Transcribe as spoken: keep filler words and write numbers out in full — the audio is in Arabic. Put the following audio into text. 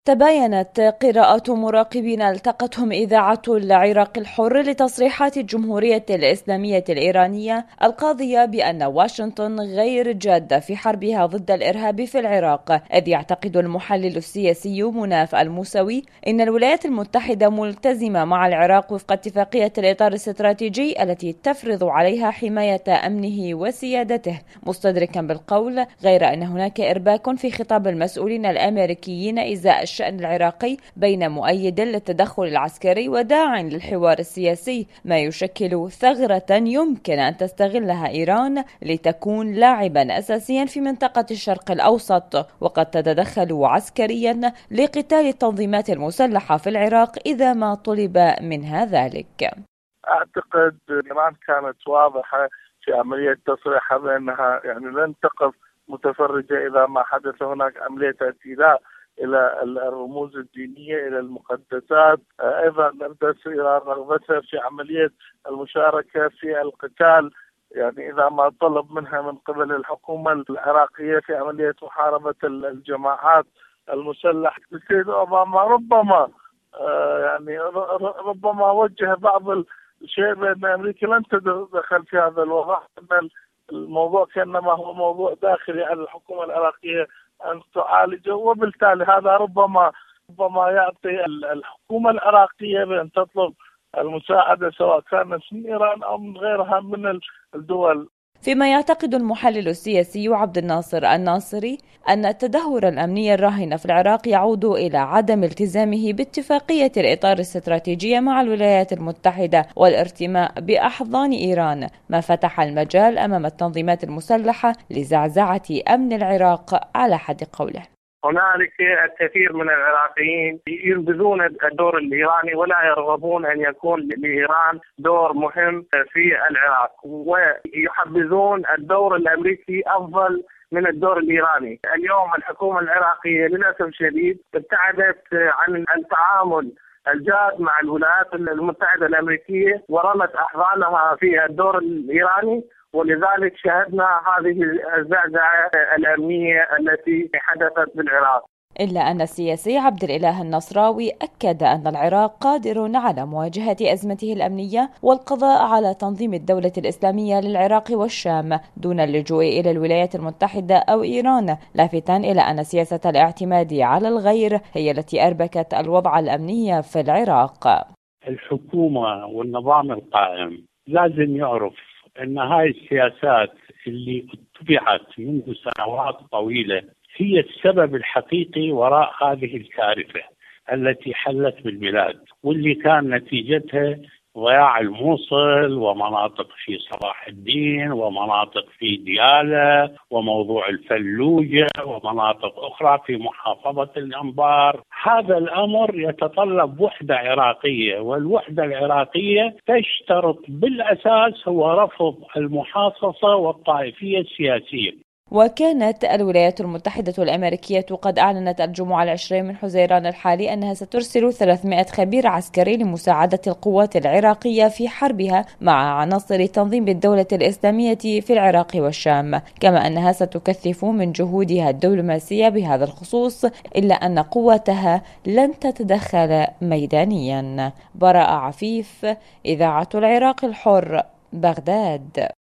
تباينت قراءة مراقبين التقتهم إذاعة العراق الحر لتصريحات الجمهورية الإسلامية الإيرانية القاضية بأن واشنطن غير جادة في حربها ضد الإرهاب في العراق، إذ يعتقد المحلل السياسي مناف الموسوي أن الولايات المتحدة ملتزمة مع العراق وفق اتفاقية الإطار الاستراتيجي التي تفرض عليها حماية أمنه وسيادته، مستدركا بالقول غير أن هناك إرباك في خطاب المسؤولين الأمريكيين إزاء الشأن العراقي بين مؤيد للتدخل العسكري وداع للحوار السياسي، ما يشكل ثغرة يمكن أن تستغلها إيران لتكون لاعبا أساسيا في منطقة الشرق الأوسط، وقد تتدخل عسكريا لقتال التنظيمات المسلحة في العراق إذا ما طلب منها ذلك. أعتقد إيران كانت واضحة في عملية تصريحها بأنها يعني لن تقف متفرجة إذا ما حدث هناك عملية اعتداء إلى الرموز الدينية، إلى المقدسات. أيضا أبدت إيران رغبتها في عملية المشاركة في القتال، يعني إذا ما طلب منها من قبل الحكومة العراقية في عملية محاربة الجماعات المسلحة. السيد أوباما ربما يعني ربما وجه بعض الشيء بأن أمريكا لن تتدخل في هذا الوضع، أن الموضوع كأنما هو موضوع داخلي على الحكومة العراقية أن تعالجه، وبالتالي هذا ربما ربما يعطي الحكومة العراقية بأن تطلب المساعدة سواء كانت من إيران أو من غيرها من الدول. فيما يعتقد المحلل السياسي عبد الناصر الناصري أن التدهور الأمني الراهن في العراق يعود إلى عدم التزامه باتفاقية الإطار الاستراتيجي مع الولايات المتحدة والارتماء بأحضان إيران، ما فتح المجال أمام التنظيمات المسلحة لزعزعة أمن العراق على حد قوله. هنالك الكثير من العراقيين ينبذون الدور الإيراني ولا يرغبون أن يكون لإيران دور مهم في العراق، ويحبذون الدور الأمريكي أفضل من الدور الإيراني. اليوم الحكومة العراقية للأسف الشديد ابتعدت عن التعامل الجاد مع الولايات المتحدة الأمريكية ورمت أحضانها في الدور الإيراني، ولذلك شهدنا هذه الزعزعة الأمنية التي حدثت بالعراق. إلا أن السياسي عبد الإله النصراوي أكد أن العراق قادر على مواجهة أزمته الأمنية والقضاء على تنظيم الدولة الإسلامية للعراق والشام دون اللجوء إلى الولايات المتحدة أو إيران، لافتا إلى أن سياسة الاعتماد على الغير هي التي أربكت الوضع الأمني في العراق. الحكومة والنظام القائم لازم يعرف أن هاي السياسات اللي اتبعت منذ سنوات طويلة هي السبب الحقيقي وراء هذه الكارثة التي حلت بالبلاد، واللي كان نتيجتها ضياع الموصل ومناطق في صلاح الدين ومناطق في ديالى وموضوع الفلوجة ومناطق أخرى في محافظة الأنبار. هذا الأمر يتطلب وحدة عراقية، والوحدة العراقية تشترط بالأساس هو رفض المحاصصة والطائفية السياسية. وكانت الولايات المتحدة الأمريكية قد أعلنت الجمعة العشرين من حزيران الحالي أنها سترسل ثلاثمائة خبير عسكري لمساعدة القوات العراقية في حربها مع عناصر تنظيم الدولة الإسلامية في العراق والشام، كما أنها ستكثف من جهودها الدبلوماسية بهذا الخصوص، إلا أن قواتها لن تتدخل ميدانيا. براء عفيف، إذاعة العراق الحر، بغداد.